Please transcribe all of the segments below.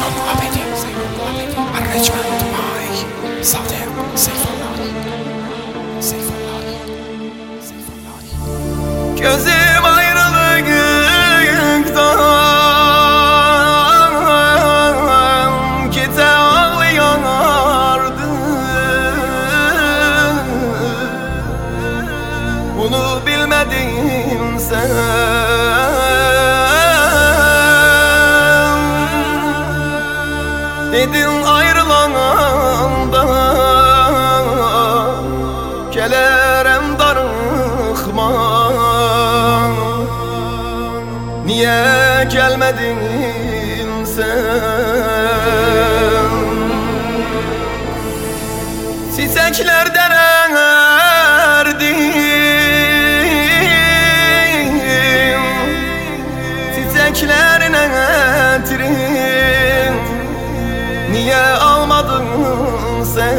Abedi, Arrangement by Sadiq Seyfullahi. Gözüm ayrılıktan gece ağlıyordu. Bunu bilmedin sen. Dedin ayrılanda gelerem darıkma. Niye gelmedin sen? Çiçeklerden erdim, çiçeklerine etirim. Niye almadın sen?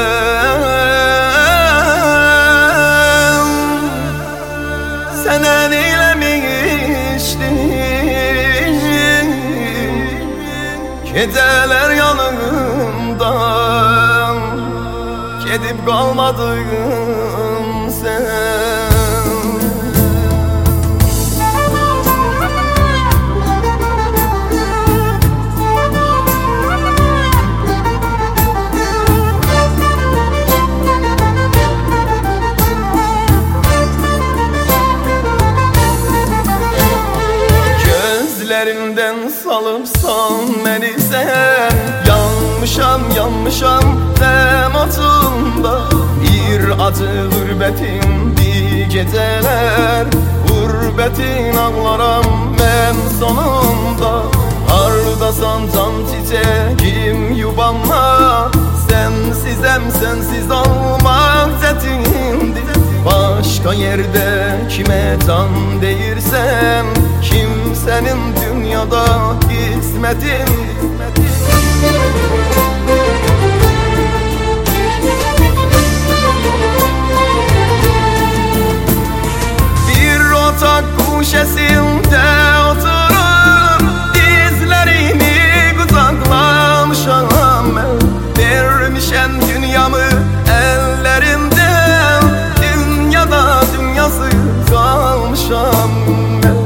Sen eylemiştin geceler yanımdan, gidip kalmadın sen. Gözlerinden salıpsan beni sen. Yanmışam tematında. Bir acı gurbetin geceler, gurbetin ağlaram ben sonunda. Hardasan can çiçeğim yubanma, sensiz olmak çetindir. Başka yerde kime can değirsem, kimsenin dünyada kısmetin. Bir otak kuşesinde oturur, dizlerimi kucaklamışam ben. Vermişem dünyamı ellerinden, dünyada dünyası kalmışam ben.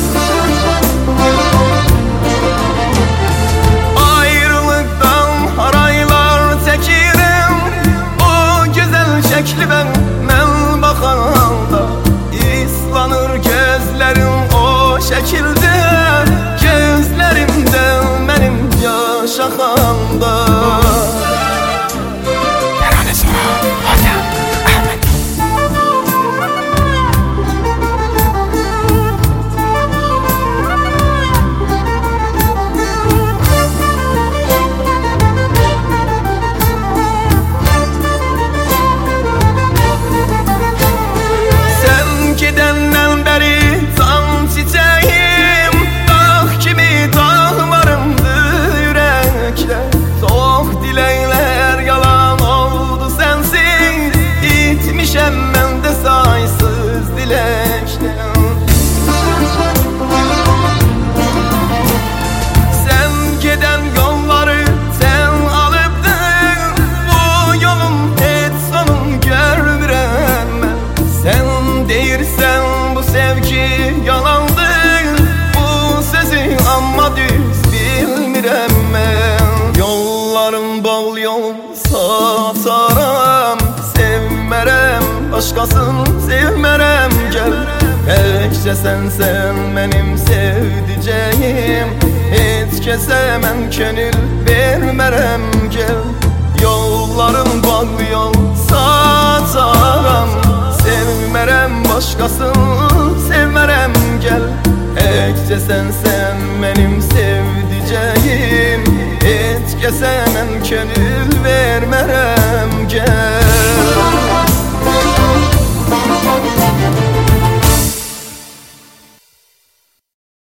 Ayrılıktan haraylar çekirim, o güzel şekli ben bakanda. İslanır gözlerim o şekilde, gözlerimden benim yaş akanda. Deyirsen bu sevgi yalandır, bu sözü amma düz bilmirem ben. Yollarım bol yol sataram, sevmerem başkasını sevmerem gel. Təkcə sen benim sevdiceğim, hiç kese men könül vermerem gel. Yollarım bol yol sataram, sevmerem başkasını sevmerem gel. Təkcə sen benim sevdiceğim, hiç kesemem könül